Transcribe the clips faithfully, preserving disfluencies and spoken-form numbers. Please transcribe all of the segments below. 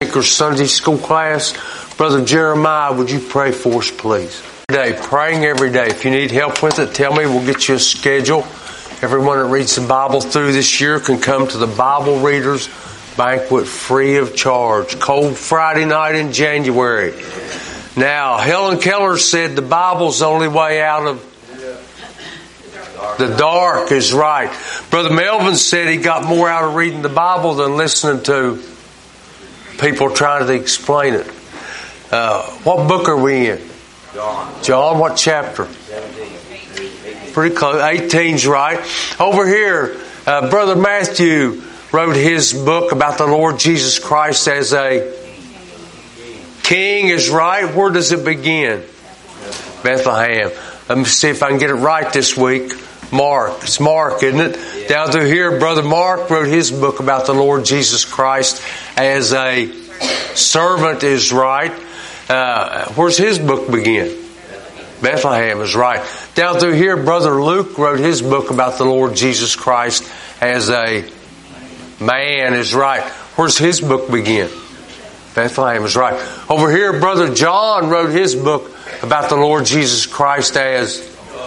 Tinker's Sunday School class. Brother Jeremiah, would you pray for us, please? Every day, praying every day. If you need help with it, tell me. We'll get you a schedule. Everyone that reads the Bible through this year can come to the Bible Readers Banquet free of charge. Cold Friday night in January. Now, Helen Keller said the Bible's the only way out of the dark is right. Brother Melvin said he got more out of reading the Bible than listening to people trying to explain it. Uh, what book are we in? John. John, what chapter? seventeen. Pretty close. eighteen's right. Over here, uh, Brother Matthew wrote his book about the Lord Jesus Christ as a king is right. Where does it begin? Bethlehem. Let me see if I can get it right this week. Mark. It's Mark, isn't it? Yeah. Down through here, Brother Mark wrote his book about the Lord Jesus Christ as a servant is right. Uh, where's his book begin? Bethlehem is right. Down through here, Brother Luke wrote his book about the Lord Jesus Christ as a man is right. Where's his book begin? Bethlehem is right. Over here, Brother John wrote his book about the Lord Jesus Christ as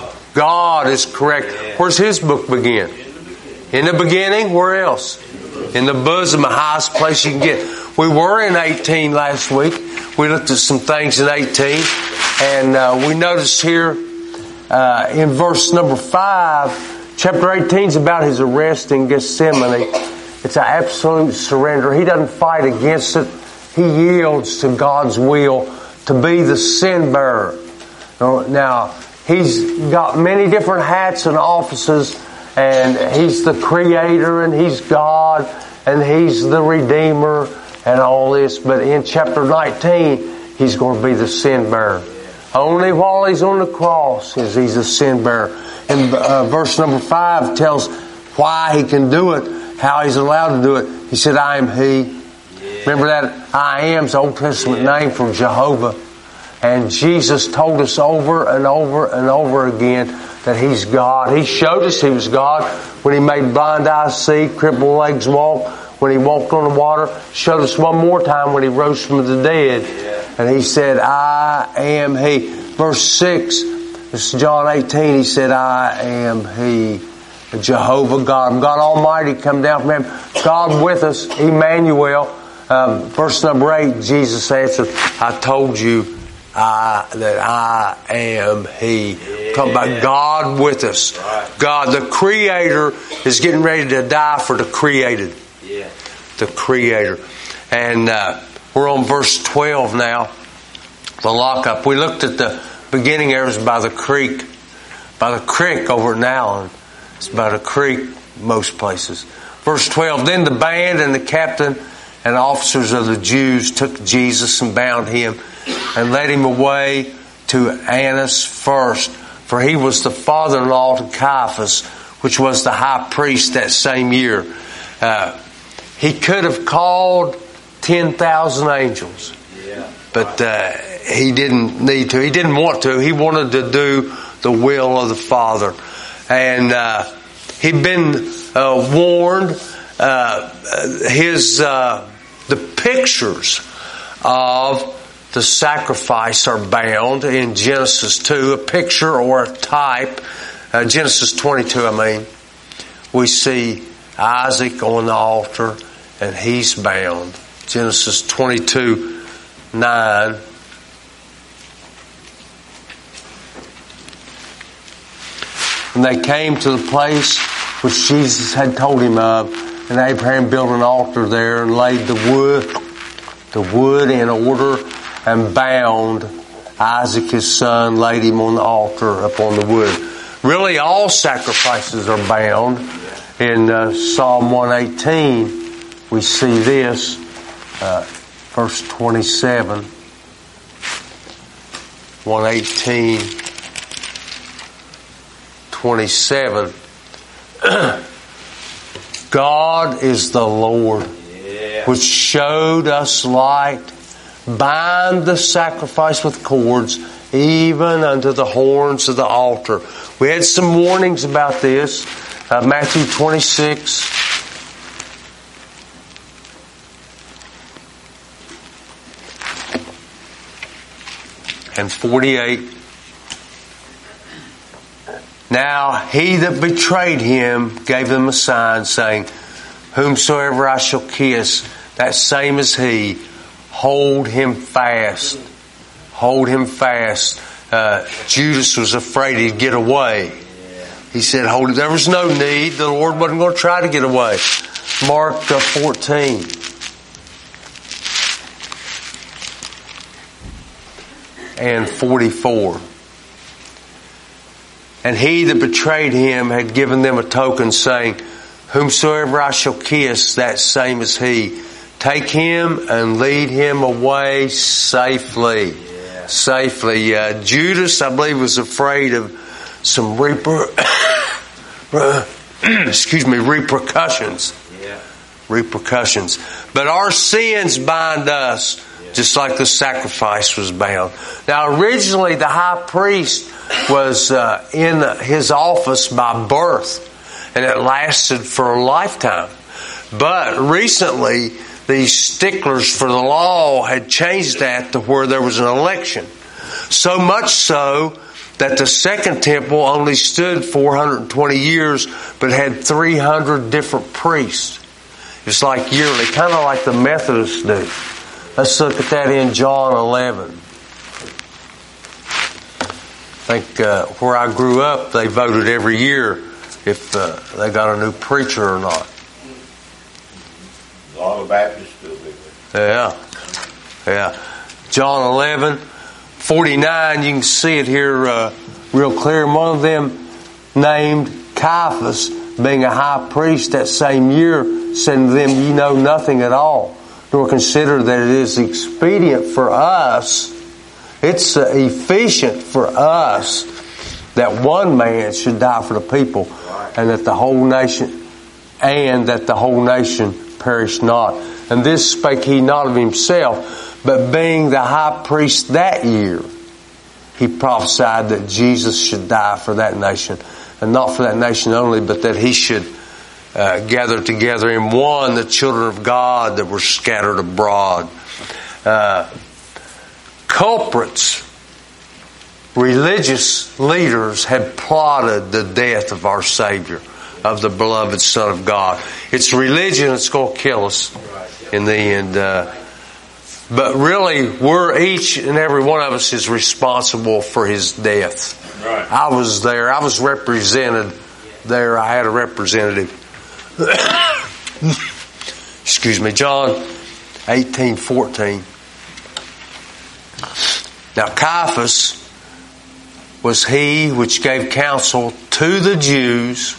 God is correct. Where's his book begin? In the beginning, where else? In the bosom, the highest place you can get. We were in eighteen last week. We looked at some things in eighteen. And uh, we noticed here uh, in verse number five, chapter eighteen is about his arrest in Gethsemane. It's an absolute surrender. He doesn't fight against it. He yields to God's will to be the sin bearer. Now, he's got many different hats and offices, and he's the creator, and he's God, and he's the redeemer, and all this. But in chapter nineteen, he's going to be the sin bearer. Only while he's on the cross is he's a sin bearer. And uh, verse number five tells why he can do it, how he's allowed to do it. He said, I am he. Remember that I am is Old Testament name for Jehovah. And Jesus told us over and over and over again that He's God. He showed us He was God when He made blind eyes see, crippled legs walk, when He walked on the water. Showed us one more time when He rose from the dead. And He said, I am He. Verse six, this is John eighteen, He said, I am He. Jehovah God. God Almighty come down from Heaven. God with us, Emmanuel. Um, verse number eight, Jesus answered, I told you I, that I am He. Yeah. Talking about God with us. Right. God, the Creator, is getting ready to die for the created. Yeah. The Creator. And uh, we're on verse twelve now. The lockup. We looked at the beginning areas by the creek. By the creek over in Allen. It's by the creek most places. Verse twelve, then the band and the captain and officers of the Jews took Jesus and bound Him and led Him away to Annas first, for he was the father-in-law to Caiaphas, which was the high priest that same year. Uh, he could have called ten thousand angels, yeah. but uh, he didn't need to. He didn't want to. He wanted to do the will of the Father. And uh, he'd been uh, warned. Uh, his uh, the pictures of the sacrifice are bound in Genesis two, a picture or a type. Uh, Genesis twenty-two, I mean, we see Isaac on the altar and he's bound. Genesis twenty-two, nine. And they came to the place which Jesus had told him of. And Abraham built an altar there and laid the wood, the wood in order and bound Isaac his son, laid him on the altar upon the wood. Really all sacrifices are bound. In uh, Psalm one eighteen, we see this, uh, verse twenty-seven. one eighteen, twenty-seven. God is the Lord, yeah. which showed us light. Bind the sacrifice with cords, even unto the horns of the altar. We had some warnings about this. Uh, Matthew twenty-six. and forty-eight. Now he that betrayed him gave them a sign, saying, Whomsoever I shall kiss, that same is he. Hold him fast. Hold him fast. Uh, Judas was afraid he'd get away. He said, hold it. There was no need. The Lord wasn't going to try to get away. Mark uh, fourteen. And forty-four. And he that betrayed him had given them a token, saying, Whomsoever I shall kiss, that same is he. Take him and lead him away safely. Yeah. Safely. Uh, Judas, I believe, was afraid of some reper- excuse me, repercussions. Yeah. Repercussions. But our sins bind us, just like the sacrifice was bound. Now, originally, the high priest was uh, in his office by birth, and it lasted for a lifetime. But recently, these sticklers for the law had changed that to where there was an election. So much so that the second temple only stood four hundred twenty years, but had three hundred different priests. It's like yearly, kind of like the Methodists do. Let's look at that in John eleven. I think uh, where I grew up, they voted every year if uh, they got a new preacher or not. A lot of Baptists still do that. Yeah. Yeah. John eleven, forty-nine, you can see it here uh, real clear. And one of them, named Caiaphas, being a high priest that same year, said to them, Ye know nothing at all, nor consider that it is expedient for us, it's uh, efficient for us that one man should die for the people, and that the whole nation, and that the whole nation perish not. And this spake he not of himself, but being the high priest that year, he prophesied that Jesus should die for that nation. And not for that nation only, but that he should uh, gather together in one the children of God that were scattered abroad. Uh, culprits, religious leaders had plotted the death of our Savior, of the beloved Son of God. It's religion that's going to kill us in the end. Uh, but really, we're each and every one of us is responsible for his death. Right. I was there. I was represented there. I had a representative. Excuse me. John eighteen fourteen. Now Caiaphas was he which gave counsel to the Jews,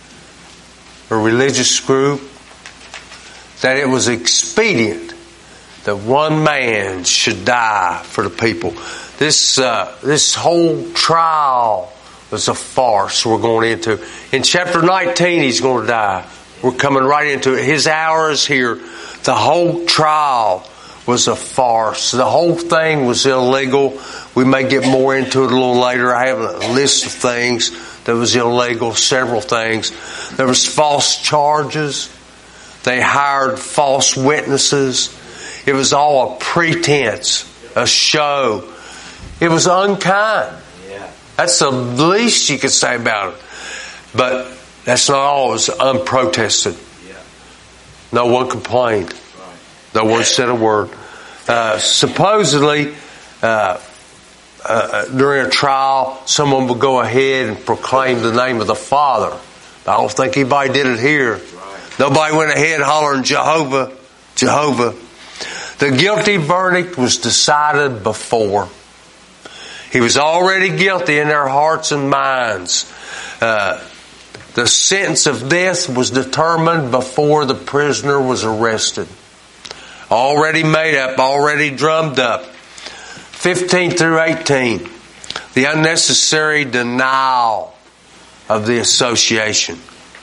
a religious group, that it was expedient that one man should die for the people. This uh, this whole trial was a farce we're going into. In chapter nineteen, he's going to die. We're coming right into it. His hour is here. The whole trial was a farce. The whole thing was illegal. We may get more into it a little later. I have a list of things that was illegal, several things. There was false charges. They hired false witnesses. It was all a pretense, a show. It was unkind. Yeah. That's the least you could say about it. But that's not all. It was unprotested. Yeah. No one complained. No one said a word. Uh, supposedly, uh, uh, during a trial, someone would go ahead and proclaim the name of the Father. I don't think anybody did it here. Nobody went ahead hollering Jehovah, Jehovah. The guilty verdict was decided before. He was already guilty in their hearts and minds. Uh, the sentence of death was determined before the prisoner was arrested. Already made up, already drummed up. fifteen through eighteen. The unnecessary denial of the association.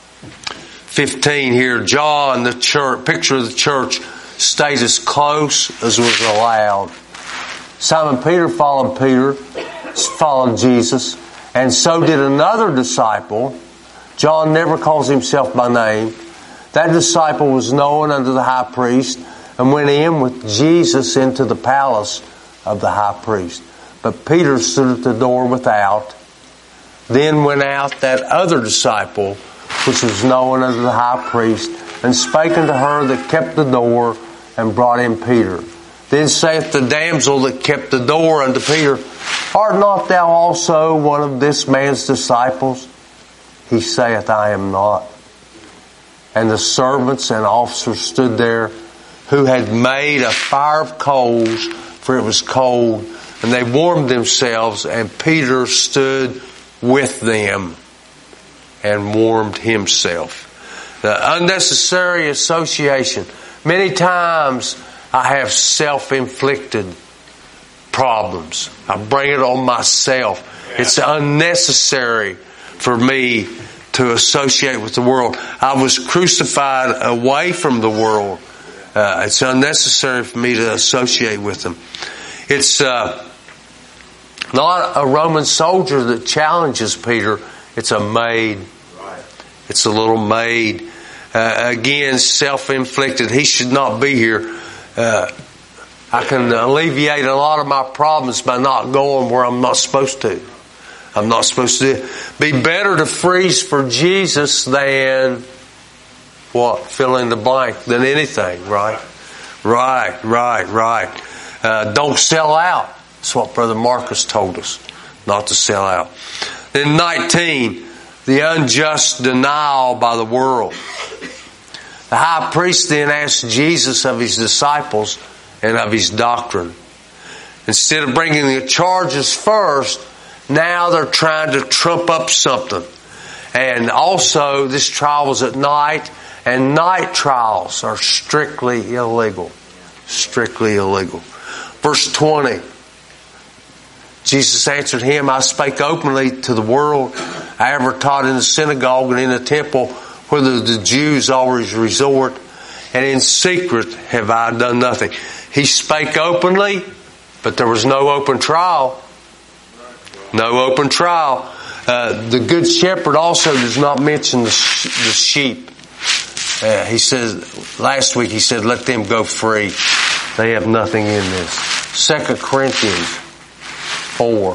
fifteen here, John, the church, picture of the church, stayed as close as was allowed. Simon Peter followed Peter, followed Jesus, and so did another disciple. John never calls himself by name. That disciple was known unto the high priest and went in with Jesus into the palace of the high priest. but Peter stood at the door without. Then went out that other disciple, which was known unto the high priest, and spake unto her that kept the door, and brought in Peter. Then saith the damsel that kept the door unto Peter, Art not thou also one of this man's disciples? He saith, I am not. And the servants and officers stood there, who had made a fire of coals, for it was cold, and they warmed themselves, and Peter stood with them and warmed himself. The unnecessary association. Many times I have self-inflicted problems. I bring it on myself. It's unnecessary for me to associate with the world. I was crucified away from the world. Uh, it's unnecessary for me to associate with them. It's uh, not a Roman soldier that challenges Peter. It's a maid. It's a little maid. Uh, again, self-inflicted. He should not be here. Uh, I can alleviate a lot of my problems by not going where I'm not supposed to. I'm not supposed to be better to freeze for Jesus than what? Fill in the blank. Than anything, right? Right, right, right. Uh, don't sell out. That's what Brother Marcus told us. Not to sell out. Then nineteen, the unjust denial by the world. The high priest then asked Jesus of his disciples and of his doctrine. Instead of bringing the charges first, now they're trying to trump up something. And also, this trial was at night, and night trials are strictly illegal. Strictly illegal. Verse twenty. Jesus answered him, I spake openly to the world. I ever taught in the synagogue and in the temple, whither the Jews always resort, and in secret have I done nothing. He spake openly, but there was no open trial. No open trial. Uh, the Good Shepherd also does not mention the, sh- the sheep. Uh, he says, last week he said, let them go free. They have nothing in this. Second Corinthians four,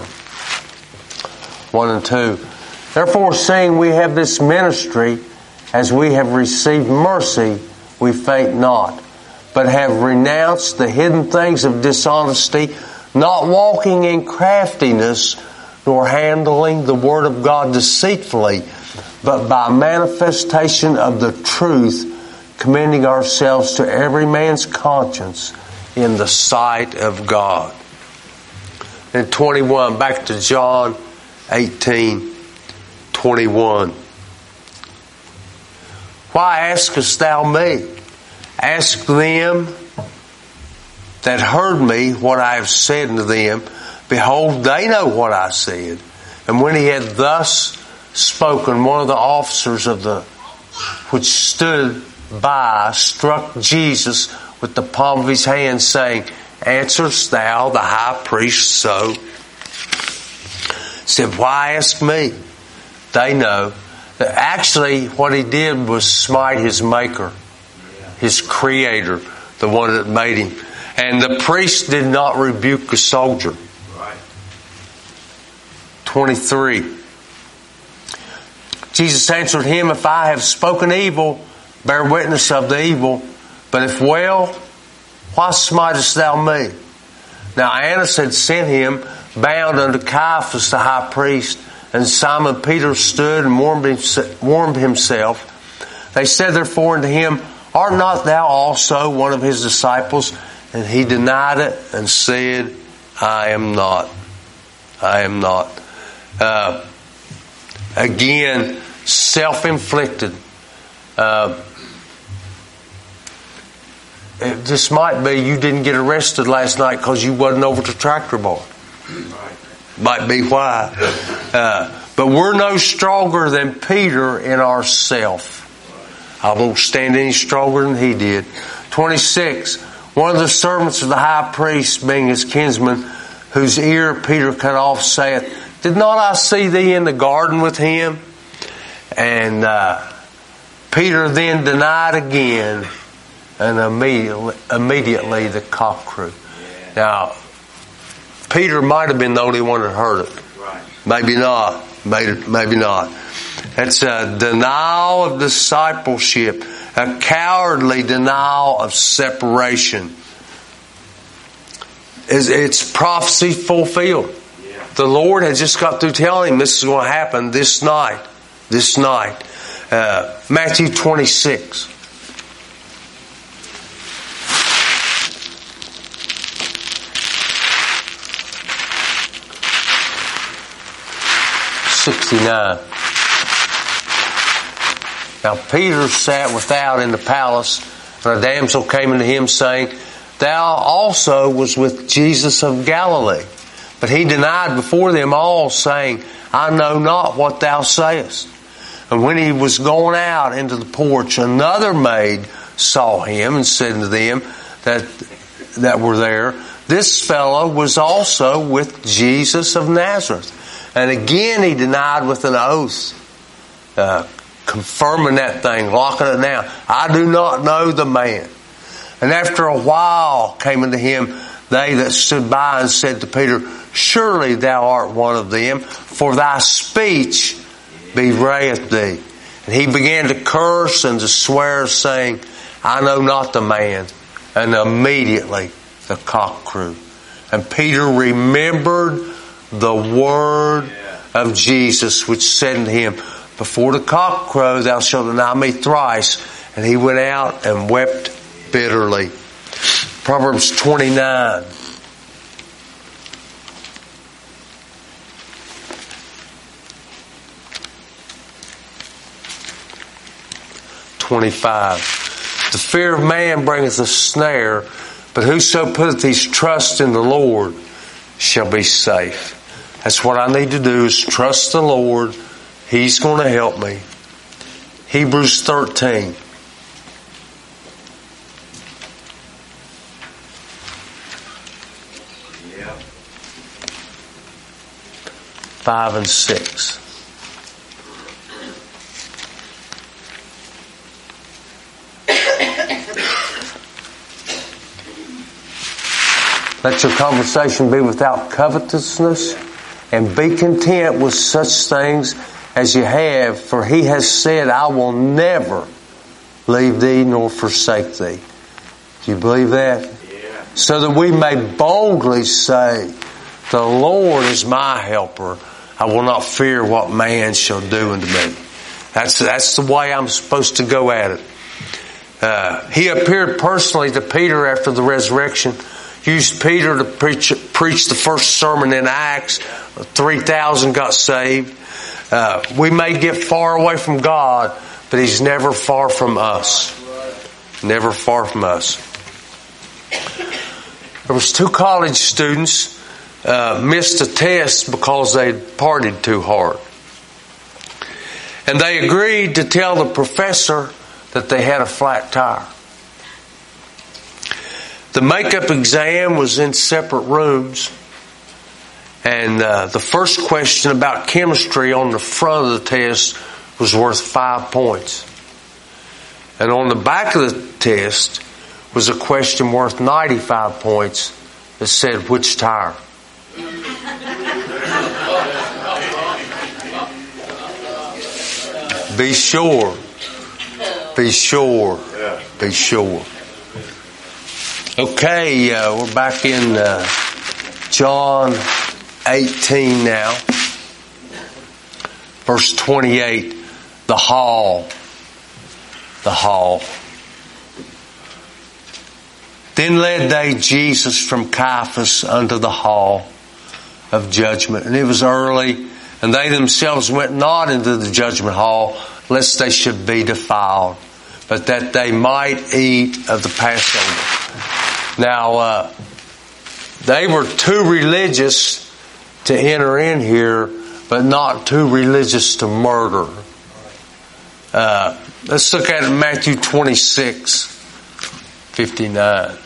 one and two. Therefore, seeing we have this ministry, as we have received mercy, we faint not, but have renounced the hidden things of dishonesty, not walking in craftiness, nor handling the word of God deceitfully, but by manifestation of the truth, commending ourselves to every man's conscience in the sight of God. And twenty-one, back to John eighteen, twenty-one. Why askest thou me? Ask them that heard me what I have said unto them. Behold, they know what I said. And when he had thus spoken, one of the officers of the which stood by struck Jesus with the palm of his hand, saying, Answerest thou the high priest so? He said, Why ask me? They know. Actually, what he did was smite his maker, his creator, the one that made him. And the priest did not rebuke the soldier. twenty-three. Jesus answered him, If I have spoken evil, bear witness of the evil. But if well, why smitest thou me? Now Annas had sent him bound unto Caiaphas the high priest, and Simon Peter stood and warmed himself. They said therefore unto him, Art not thou also one of his disciples? And he denied it and said, I am not. I am not. Uh, again, self-inflicted. Uh, it just might be you didn't get arrested last night because you wasn't over to Tractor Bar. Might be why. Uh, but we're no stronger than Peter in ourself. I won't stand any stronger than he did. twenty-six. One of the servants of the high priest, being his kinsman, whose ear Peter cut off, saith, Did not I see thee in the garden with him? And uh, Peter then denied again, and immediately, immediately the cock crew. Now, Peter might have been the only one that heard it. Right. Maybe not. Maybe, maybe not. It's a denial of discipleship, a cowardly denial of separation. It's, it's prophecy fulfilled. Yeah. The Lord had just got through telling him this is going to happen this night. This night. Uh, Matthew twenty-six. sixty-nine. Now Peter sat without in the palace, and a damsel came unto him, saying, Thou also was with Jesus of Galilee. But he denied before them all, saying, I know not what thou sayest. And when he was going out into the porch, another maid saw him and said to them that that were there, This fellow was also with Jesus of Nazareth. And again he denied with an oath, uh, confirming that thing, locking it down. I do not know the man. And after a while came unto him they that stood by and said to Peter, Surely thou art one of them, for thy speech bewrayeth thee. And he began to curse and to swear, saying, I know not the man. And immediately the cock crew. And Peter remembered the word of Jesus, which said unto him, Before the cock crow, thou shalt deny me thrice. And he went out and wept bitterly. Proverbs twenty-nine. twenty-five. The fear of man bringeth a snare, but whoso putteth his trust in the Lord shall be safe. That's what I need to do, is trust the Lord. He's going to help me. Hebrews thirteen. Yeah. Five and six. Let your conversation be without covetousness, and be content with such things as you have, for he has said, I will never leave thee nor forsake thee. Do you believe that? Yeah. So that we may boldly say, the Lord is my helper. I will not fear what man shall do unto me. That's, that's the way I'm supposed to go at it. Uh, he appeared personally to Peter after the resurrection. Used Peter to preach, preach the first sermon in Acts. three thousand got saved. Uh, we may get far away from God, but He's never far from us. Never far from us. There was two college students uh, missed a test because they had partied too hard. And they agreed to tell the professor that they had a flat tire. The makeup exam was in separate rooms, and uh, the first question about chemistry on the front of the test was worth five points. And on the back of the test was a question worth ninety-five points that said, which tire? Be sure. Be sure. Be sure. Okay, uh, we're back in uh, John eighteen now. Verse twenty-eight. The hall. The hall. Then led they Jesus from Caiaphas unto the hall of judgment. And it was early, and they themselves went not into the judgment hall, lest they should be defiled, but that they might eat of the Passover. Now, uh, they were too religious to enter in here, but not too religious to murder. Uh, let's look at it in Matthew twenty-six, fifty-nine.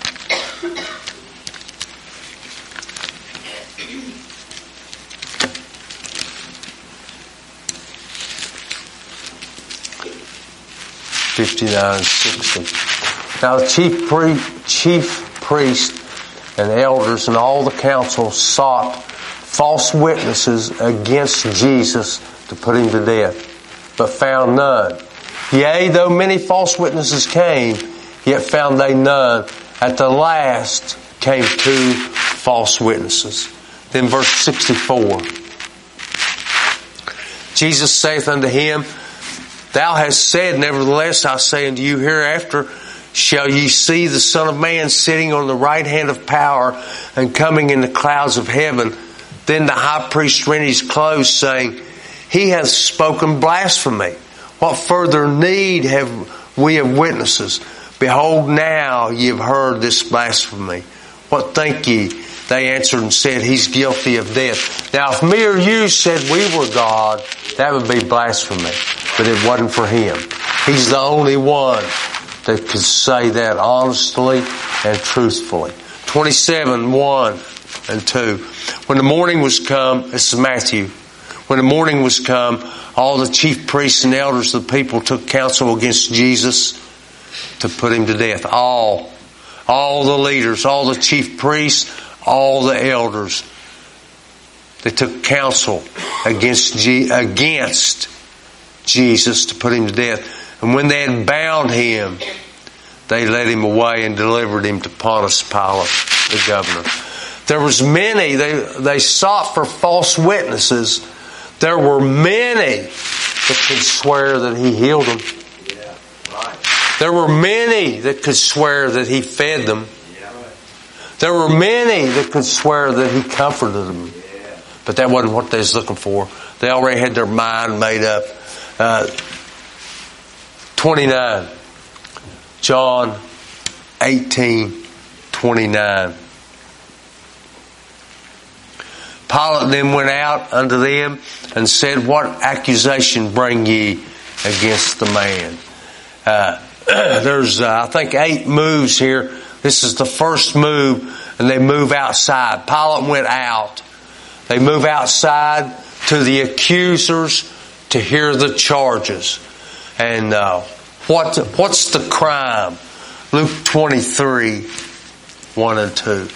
fifty-nine, sixty. Now the chief, pre- chief priest and elders and all the council sought false witnesses against Jesus to put him to death, but found none. Yea, though many false witnesses came, yet found they none. At the last came two false witnesses. Then verse sixty-four. Jesus saith unto him, Thou hast said, nevertheless I say unto you, hereafter shall ye see the Son of Man sitting on the right hand of power and coming in the clouds of heaven. Then the high priest rent his clothes, saying, He hath spoken blasphemy. What further need have we of witnesses? Behold, now ye have heard this blasphemy. What think ye? They answered and said, He's guilty of death. Now, if me or you said we were God, that would be blasphemy. But it wasn't for him. He's the only one that could say that honestly and truthfully. twenty-seven, one and two. When the morning was come, this is Matthew. When the morning was come, all the chief priests and elders of the people took counsel against Jesus to put him to death. All. All the leaders, all the chief priests, all the elders. They took counsel against, G- against Jesus to put him to death. And when they had bound him, they led him away and delivered him to Pontius Pilate, the governor. There was many, they, they sought for false witnesses. There were many that could swear that he healed them. Yeah, right. There were many that could swear that he fed them. Yeah, right. There were many that could swear that he comforted them. Yeah. But that wasn't what they was looking for. They already had their mind made up. Uh, twenty-nine. John eighteen, twenty-nine. Pilate then went out unto them and said, What accusation bring ye against the man? Uh, there's, uh, I think, eight moves here. This is the first move, and they move outside. Pilate went out. They move outside to the accusers to hear the charges. And uh, what what's the crime? Luke twenty-three, one and two.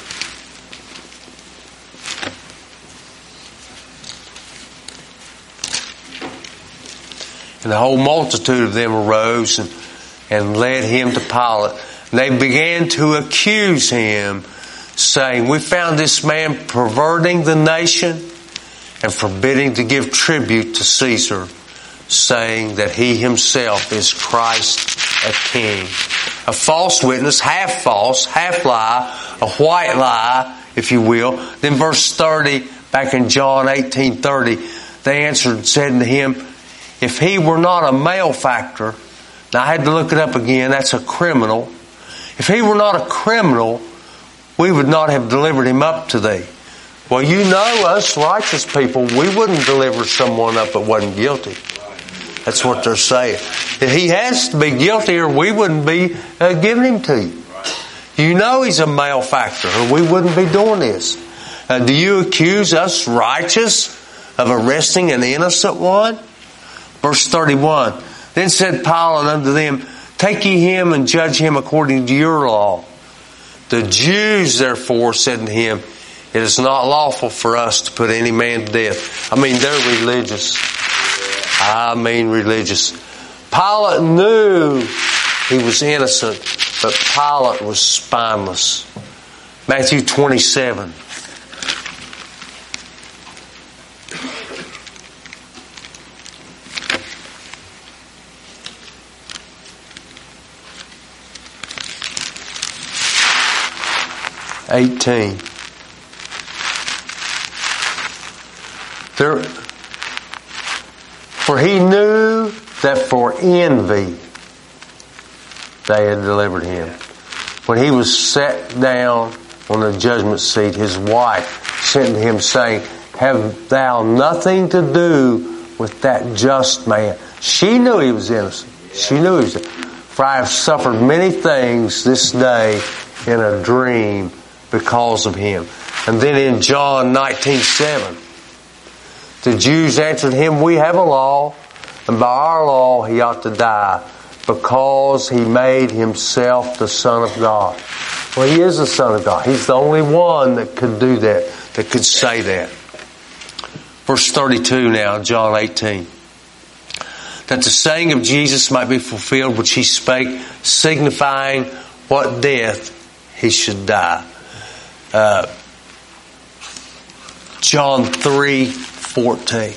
And the whole multitude of them arose and, and led him to Pilate. And they began to accuse him, saying, We found this man perverting the nation and forbidding to give tribute to Caesar, saying that he himself is Christ, a king. A false witness, half false, half lie, a white lie, if you will. Then verse thirty, back in John eighteen thirty, they answered and said to him, If he were not a malefactor, now I had to look it up again, that's a criminal. If he were not a criminal, we would not have delivered him up to thee. Well, you know us righteous people, we wouldn't deliver someone up that wasn't guilty. That's what they're saying. He has to be guilty or we wouldn't be uh, giving him to you. You know he's a malefactor or we wouldn't be doing this. Uh, do you accuse us righteous of arresting an innocent one? Verse thirty-one. Then said Pilate unto them, Take ye him and judge him according to your law. The Jews therefore said to him, It is not lawful for us to put any man to death. I mean, they're religious. I mean religious. Pilate knew he was innocent, but Pilate was spineless. Matthew twenty-seven. eighteen. There, for he knew that for envy they had delivered him. When he was set down on the judgment seat, his wife sent to him saying, Have thou nothing to do with that just man? She knew he was innocent. She knew he was innocent. For I have suffered many things this day in a dream because of him. And then in John nineteen seven, the Jews answered him, We have a law, and by our law he ought to die, because he made himself the Son of God. Well, He is the Son of God. He's the only one that could do that, that could say that. Verse thirty-two now, John eighteen. That the saying of Jesus might be fulfilled which He spake, signifying what death He should die. Uh, John three fourteen.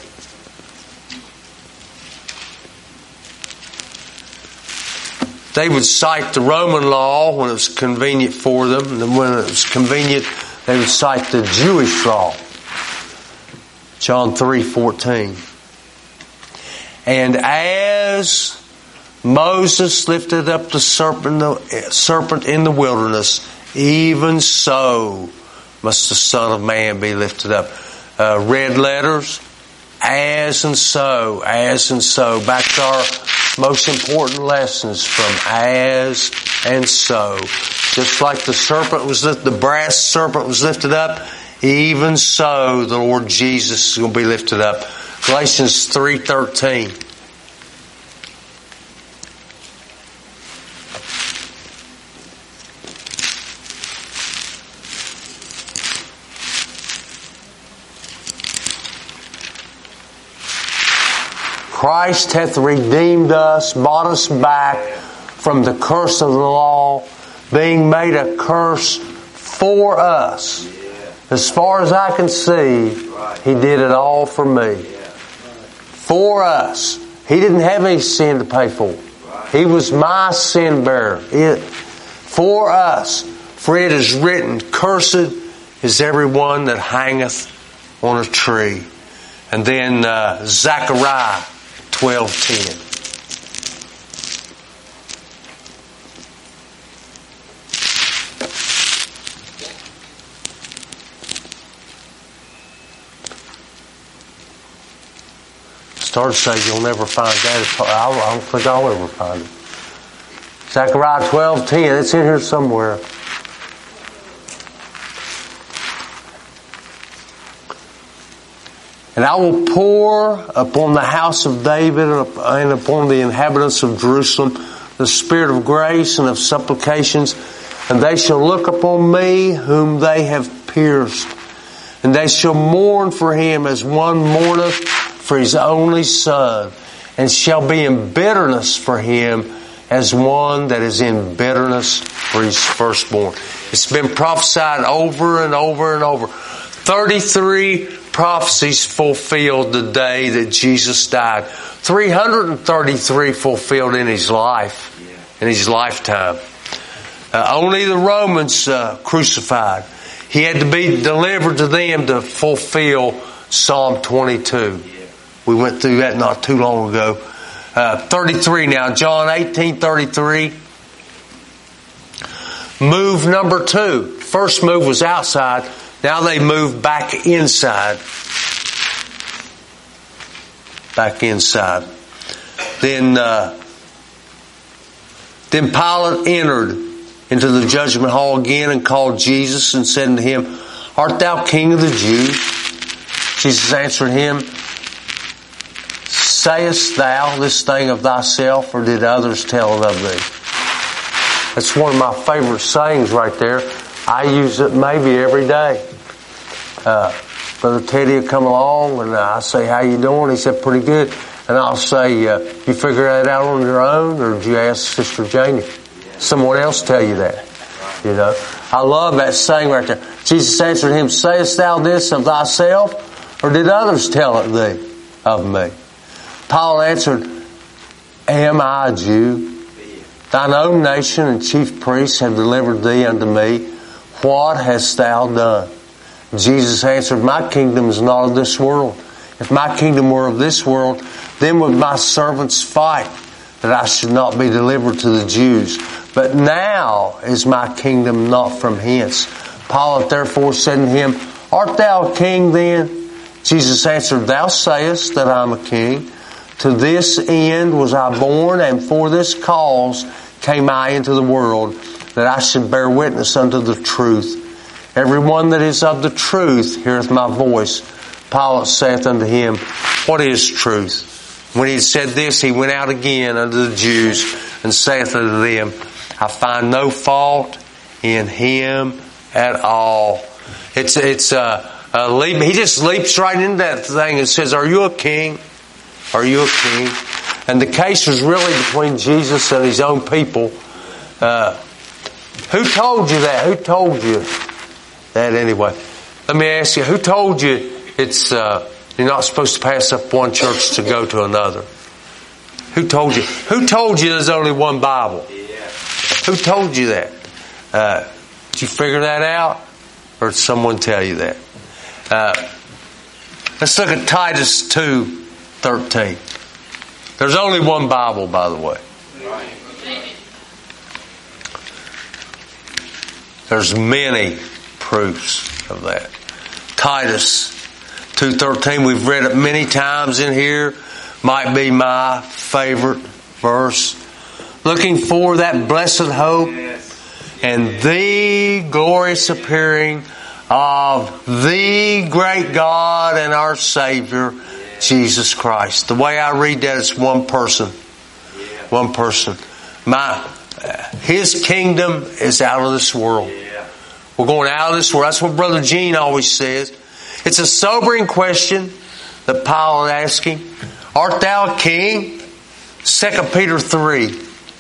They would cite the Roman law when it was convenient for them, and when it was convenient, they would cite the Jewish law. John three fourteen. And as Moses lifted up the serpent, the serpent in the wilderness, even so must the Son of Man be lifted up. Uh, red letters, as and so, as and so. Back to our most important lessons from as and so. Just like the serpent was lifted, the brass serpent was lifted up, even so the Lord Jesus is going to be lifted up. Galatians three thirteen. Christ hath redeemed us, bought us back from the curse of the law, being made a curse for us. As far as I can see, He did it all for me. For us. He didn't have any sin to pay for. He was my sin bearer. It, for us. For it is written, cursed is everyone that hangeth on a tree. And then uh, Zechariah twelve ten. Started to say you'll never find that. I don't think I'll ever find it. Zechariah twelve ten. It's in here somewhere. And I will pour upon the house of David and upon the inhabitants of Jerusalem the spirit of grace and of supplications, and they shall look upon me whom they have pierced. And they shall mourn for him as one mourneth for his only son, and shall be in bitterness for him as one that is in bitterness for his firstborn. It's been prophesied over and over and over. thirty-three prophecies fulfilled the day that Jesus died. three hundred thirty-three fulfilled in His life, in His lifetime. Uh, only the Romans uh, crucified. He had to be delivered to them to fulfill Psalm twenty-two. We went through that not too long ago. Uh, thirty-three now, John eighteen thirty-three. Move number two. First move was outside. Now they move back inside. Back inside. Then, uh, then Pilate entered into the judgment hall again and called Jesus and said unto him, Art thou King of the Jews? Jesus answered him, Sayest thou this thing of thyself, or did others tell it of thee? That's one of my favorite sayings right there. I use it maybe every day. Uh, Brother Teddy will come along and I say, how you doing? He said, pretty good. And I'll say, uh, you figure that out on your own, or did you ask Sister Janie? Someone else tell you that. You know, I love that saying right there. Jesus answered him, Sayest thou this of thyself, or did others tell it thee of me? Paul answered, Am I a Jew? Thine own nation and chief priests have delivered thee unto me. What hast thou done? Jesus answered, My kingdom is not of this world. If my kingdom were of this world, then would my servants fight, that I should not be delivered to the Jews. But now is my kingdom not from hence. Pilate therefore said unto him, Art thou a king then? Jesus answered, Thou sayest that I am a king. To this end was I born, and for this cause came I into the world, that I should bear witness unto the truth. Everyone that is of the truth heareth my voice. Pilate saith unto him, What is truth? When he had said this, he went out again unto the Jews, and saith unto them, I find no fault in Him at all. It's it's uh, a leap. He just leaps right into that thing and says, "Are you a king? Are you a king?" And the case was really between Jesus and His own people. Uh, who told you that? Who told you that anyway? Let me ask you, who told you it's uh, you're not supposed to pass up one church to go to another? Who told you? Who told you there's only one Bible? Who told you that? Uh, did you figure that out? Or did someone tell you that? Uh, let's look at Titus two thirteen. There's only one Bible, by the way. There's many proofs of that. Titus two thirteen, we've read it many times in here. Might be my favorite verse. Looking for that blessed hope and the glorious appearing of the great God and our Savior, Jesus Christ. The way I read that is one person. One person. My, His kingdom is out of this world. We're going out of this world. That's what Brother Gene always says. It's a sobering question that Paul is asking. Art thou a king? Second Peter three.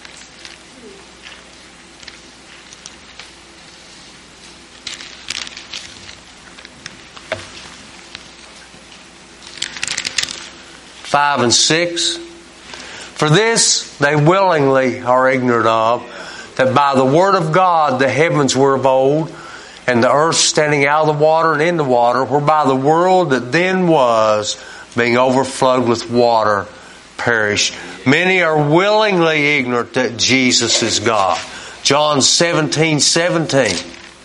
Five and six. For this they willingly are ignorant of, that by the word of God the heavens were of old, and the earth standing out of the water and in the water, whereby the world that then was, being overflowed with water, perished. Many are willingly ignorant that Jesus is God. John seventeen seventeen.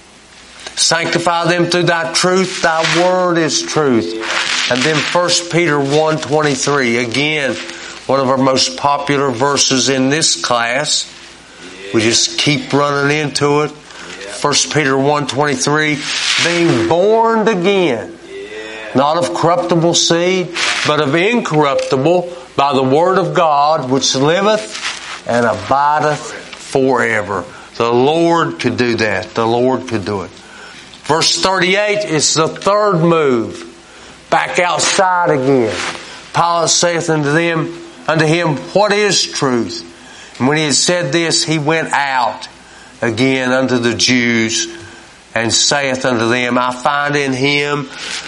Sanctify them through thy truth, thy word is truth. And then First Peter one twenty-three. Again, one of our most popular verses in this class. We just keep running into it. First Peter one twenty-three. Being born again, not of corruptible seed, but of incorruptible, by the word of God, which liveth and abideth forever. The Lord could do that. The Lord could do it. Verse thirty-eight is the third move. Back outside again. Paul saith unto them, unto him, what is truth? And when he had said this, he went out again unto the Jews and saith unto them, I find in him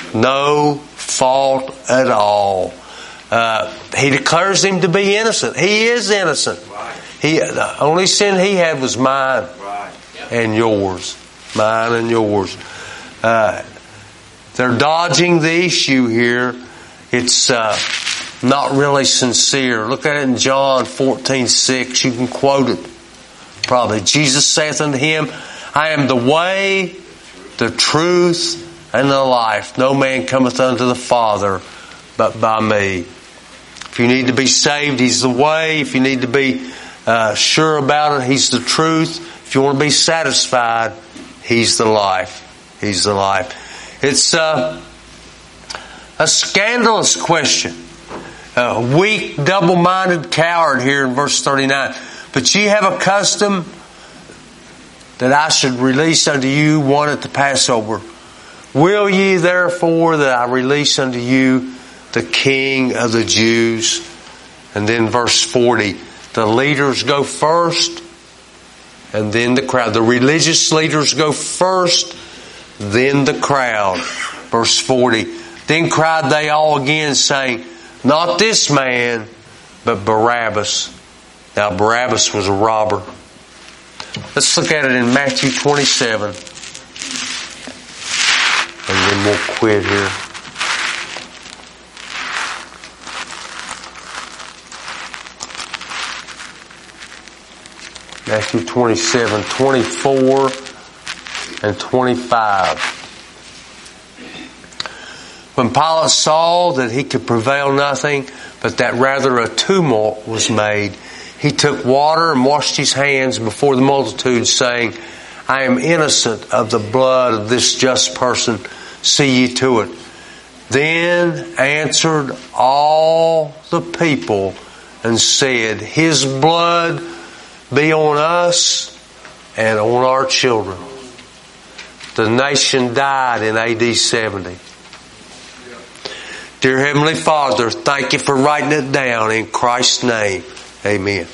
no fault at all. Uh, he declares him to be innocent. He is innocent. He, the only sin he had was mine and yours. Mine and yours. Uh, they're dodging the issue here. It's uh, not really sincere. Look at it in John fourteen six. You can quote it probably. Jesus saith unto him, I am the way, the truth, and the life. No man cometh unto the Father but by me. If you need to be saved, He's the way. If you need to be uh, sure about it, He's the truth. If you want to be satisfied, He's the life. He's the life. It's uh, a scandalous question. A weak, double-minded coward here in verse thirty-nine. But ye have a custom that I should release unto you one at the Passover. Will ye therefore that I release unto you the King of the Jews? And then verse forty. The leaders go first, and then the crowd. The religious leaders go first, then the crowd. Verse forty. Then cried they all again, saying, not this man, but Barabbas. Now Barabbas was a robber. Let's look at it in Matthew twenty-seven. And then we'll quit here. Matthew twenty-seven, twenty-four and twenty-five. When Pilate saw that he could prevail nothing, but that rather a tumult was made, he took water and washed his hands before the multitude, saying, I am innocent of the blood of this just person. See ye to it. Then answered all the people and said, His blood be on us and on our children. The nation died in A D seventy. Dear Heavenly Father, thank you for writing it down in Christ's name. Amen.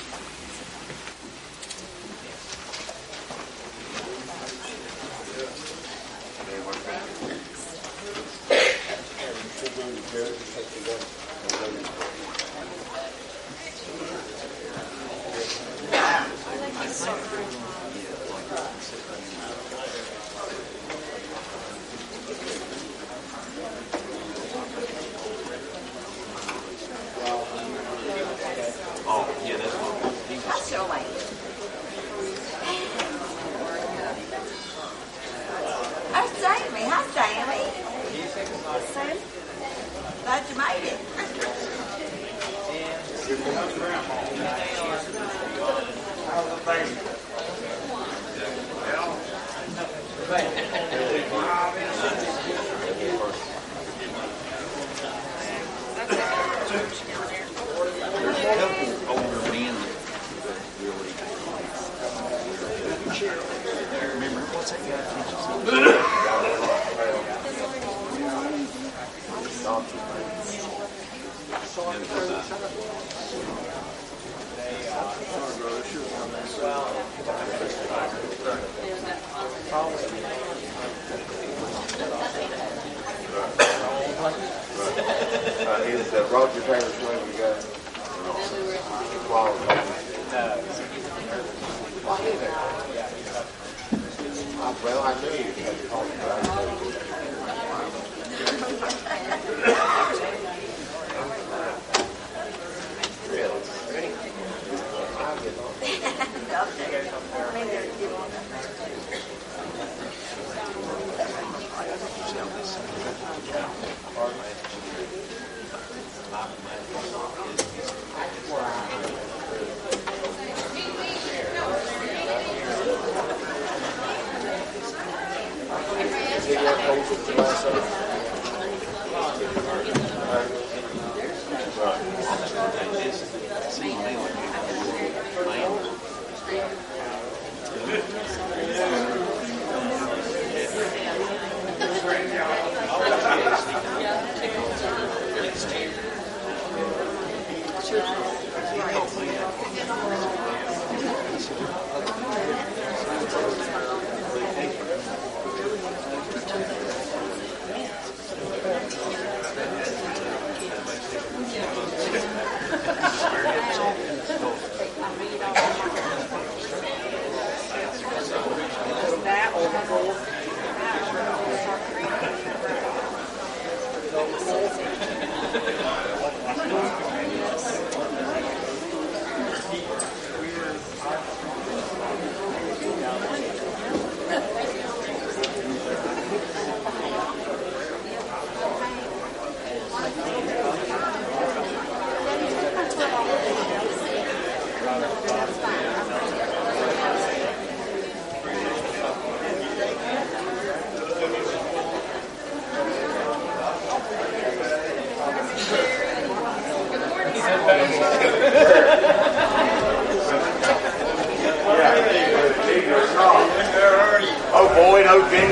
Oh boy, no Jenny.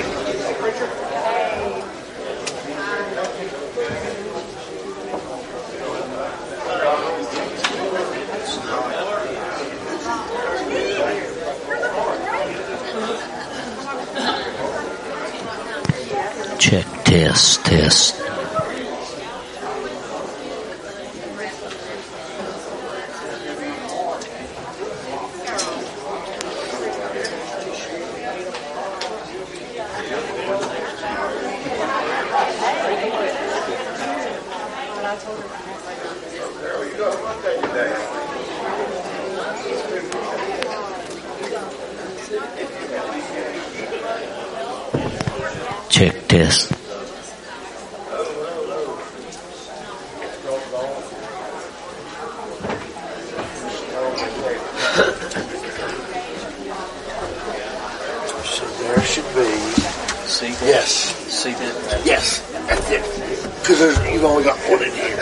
Check, test, test. Check, test. So there should be. See? Yes. See that? Yes. That's it. Because you've only got one in here.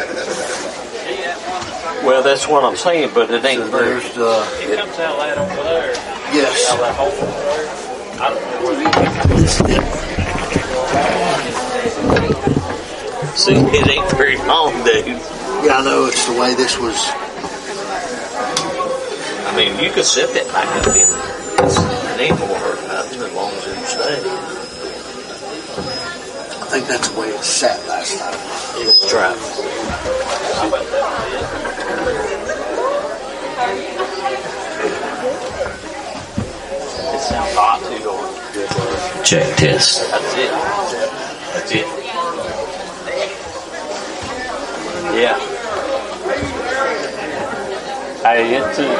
Well, that's what I'm saying, but it ain't So very. there's the. It comes out loud over there. Yes. See, it ain't very long, dude. Yeah, I know it's the way this was. I mean, you could set that back up in there. It's, it ain't gonna hurt nothing as long as it stays. I think that's the way it sat last time. Let's try it. It sounds hot too, don't it? Check test. That's it. That's it. Yeah. I get to.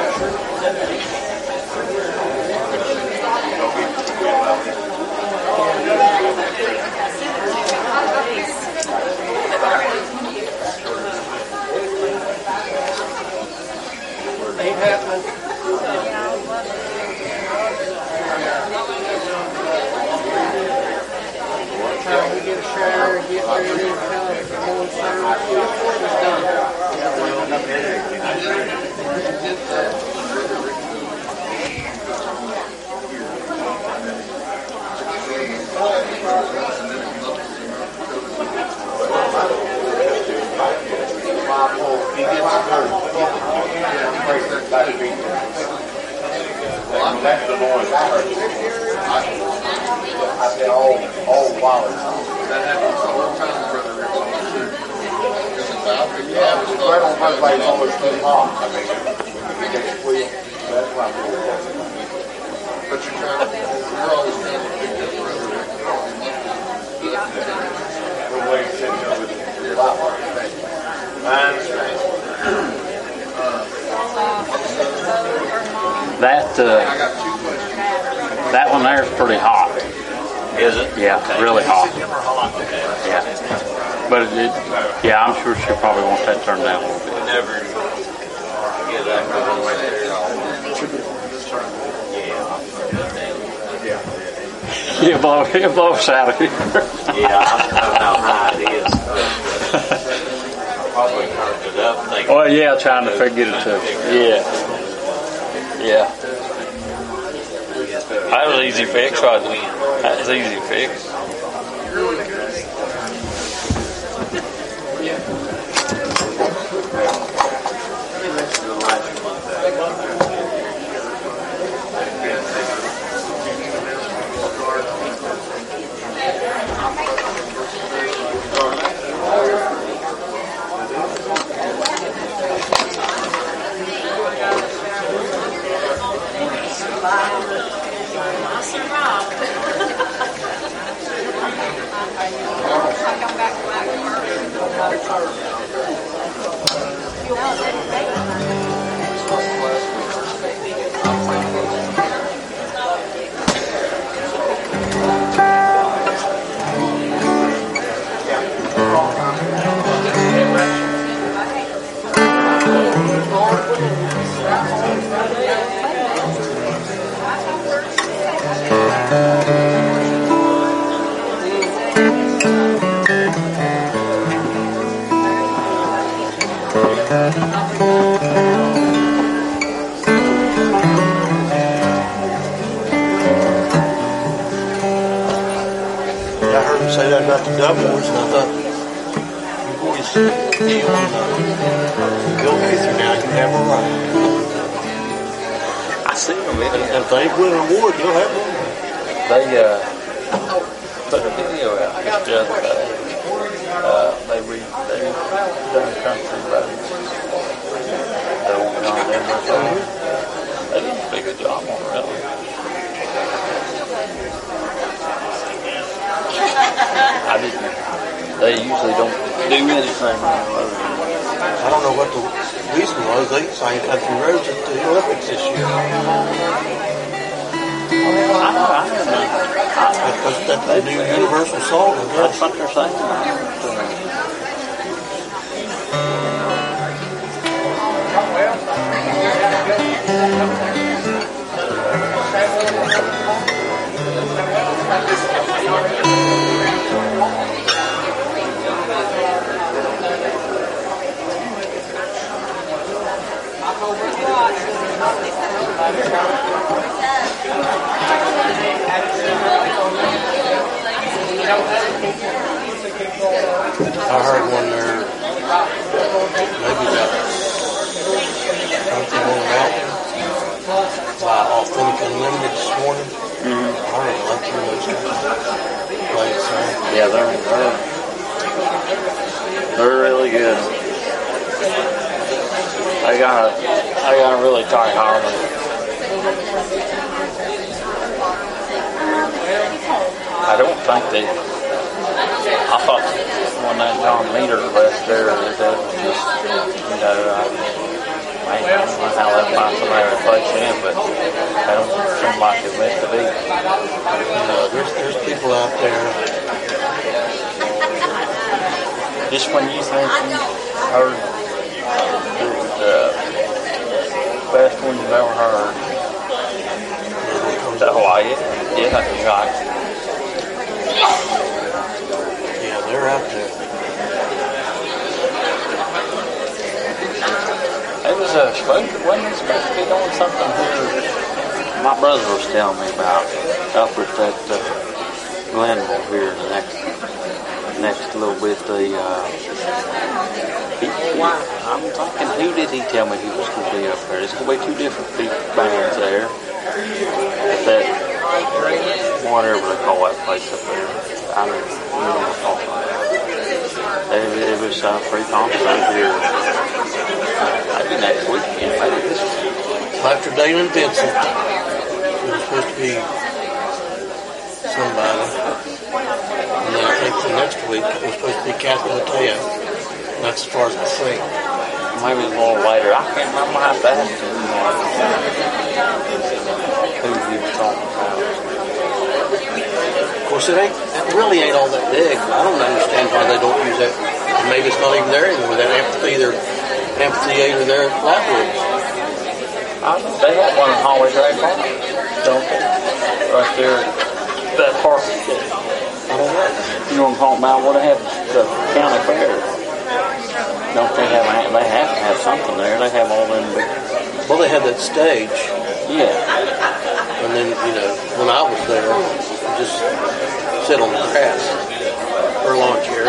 Ain't happening. Time we get a shower, get ready, come, go and serve, it's done. That's the boys. I said all, all wallets. That happens all the time, Brother Rick. Yeah, but the bread on my plate is always too hot. I mean, when you get squeezed, that's why I'm doing that. But you're trying to, you're always trying to pick up Brother Rick. We're waiting to sit there with your lot. I understand. That uh, I got two questions. that one there is pretty hot. Is it? Yeah, Okay. really hot. Okay. Yeah, but it, it, yeah, I'm sure she probably wants that turned down a little bit. Never get that all the way there. Yeah, blow, it blows out of here. Yeah, I don't know how high it is. Probably turned it up. Thinking, Well, yeah, trying to figure it to. Yeah, yeah. That was easy fix, wasn't it? That was easy fix. I heard him say that about the doubles, and I thought, you boys, you on uh, go with you now, you have a right. I see them. And if they ain't winning an award, you'll have one. They uh, put a video out just the other day. Uh, they re they done country roads. They won't go on them. They did a big job on it, really. I didn't. They usually don't do anything on the road. I don't know what the reason was. They signed country roads at the Olympics this year. I know, I know. Because that's the new universal song, I That's guess. what they're saying. I Playing some. Yeah, they're, they're, they're really good. I got a, I got a really tight harmony. I don't think they, I thought when that John Meter left there, that that was just, you know, I, I don't know how that might somebody replace him, but I don't seem like it meant to be. No, there's, there's people out there. Just when you think you heard the best one you've ever heard. Oh, I, yeah, yeah, you're right. Yeah, they're out there. It was a supposed, wasn't it supposed to be doing something here? My brother was telling me about up at that uh, Glenville here the next next little bit. The uh, he, he, I'm thinking, who did he tell me he was going to be up there? There's going to be two different people, bands there. But that, whatever they call that place up there, I don't know what to talk about. It, it was uh, free concert up here. Maybe next weekend, maybe this weekend. After Dana and Vincent, it was supposed to be somebody. And then I think the next week it was supposed to be Kathy Mateo. That's as far as I think. Maybe a little later. I can't remember how fast it was. Who he was talking about. Of course, it ain't. It really ain't all that big. I don't understand why they don't use that. Maybe it's not even there anymore. That amphitheater, amphitheater there at Flatwood. I, they have one in Holly Drag Park, don't they? Right there, that park. I don't know. You know what I'm talking about? What they have the county fair. Don't they have? They have to have something there. They have all them big. Well, they had that stage. Yeah. And then, you know, when I was there, you just sit on the grass or lawn chair.